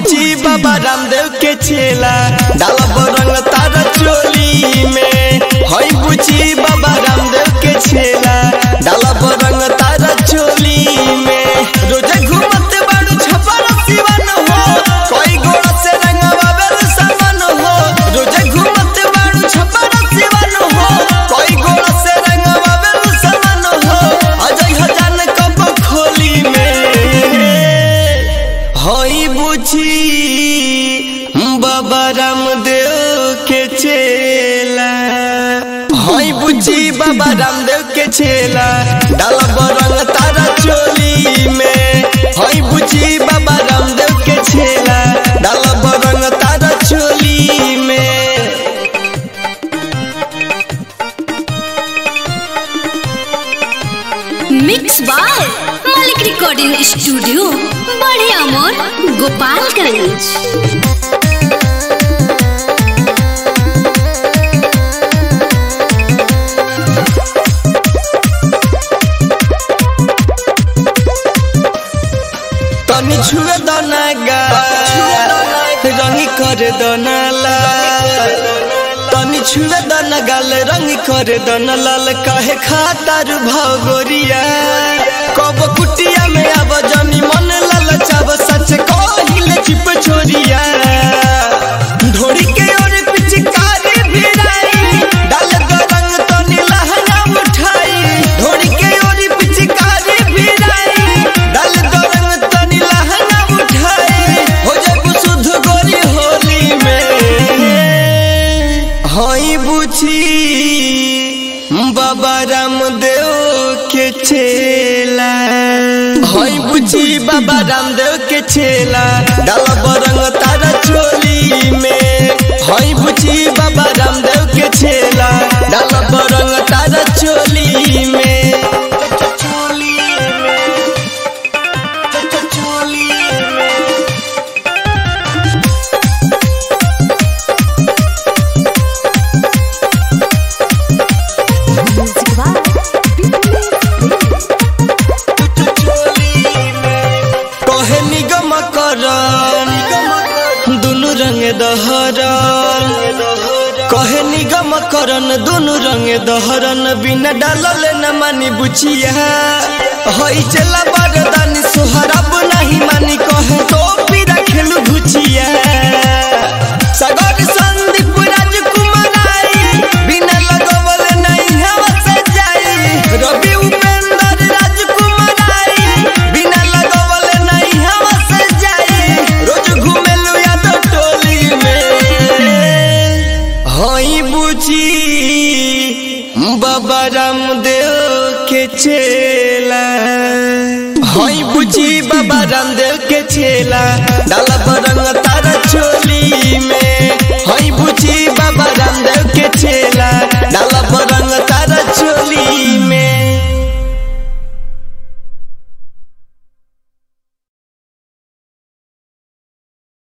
बुची बाबा रामदेव के चेला डालब रंग तारा चोली में। हई बुची बाबा रामदेव के चेला डालब रंग तारा चोली में। रोजे घूमत बाड़ू छपर सिवन हो, कोई गोड़ा से रंगवा बेल सामान हो। रोजे घूमत बाड़ू छपर सिवन हो, कोई गोड़ा से रंगवा बेल सामान हो। अजय हजान कब खोली में। हई बुची बाबा रामदेव के चेला, हई बुची बाबा रामदेव के चेला डालब रंग तारा चोली में। हई बुची बाबा रामदेव के चेला डालब रंग तारा चोली में। Mix by Malik recording studio बड़े अमोर गोपालगंज। तनी छुए दना गा रंगी कर दना लाल। तनी छुए दना गाल रंगी कर दना लाल। काहे खातर भगोरिया कब कुटिया में अब जनी मन लाल चाव। सच कहिल चिप छोरिया ढोरी के ओर पिचकारी भिड़ाई डाल दो रंग तनी लहंगा उठाई। ढोरी के ओर पिचकारी भिड़ाई डाल दो रंग तनी लहंगा उठाई। हो जाबू शुद्ध गोरी होली में। हई बुची बाबा रामदेव के चेला, हई बुची बाबा रामदेव के चेला डालब रंग तारा चोली में। हई बुची बाबा रामदेव के चेला डालब रंग तारा चोली में। कहे निगम करन दुनु रंग दहरन। कहे निगम करन दुनु रंग दहरन। बिना डालल न मानी बुचिया हई चला बरदानी सोहरब नहीं मानी। कहे तो पीरा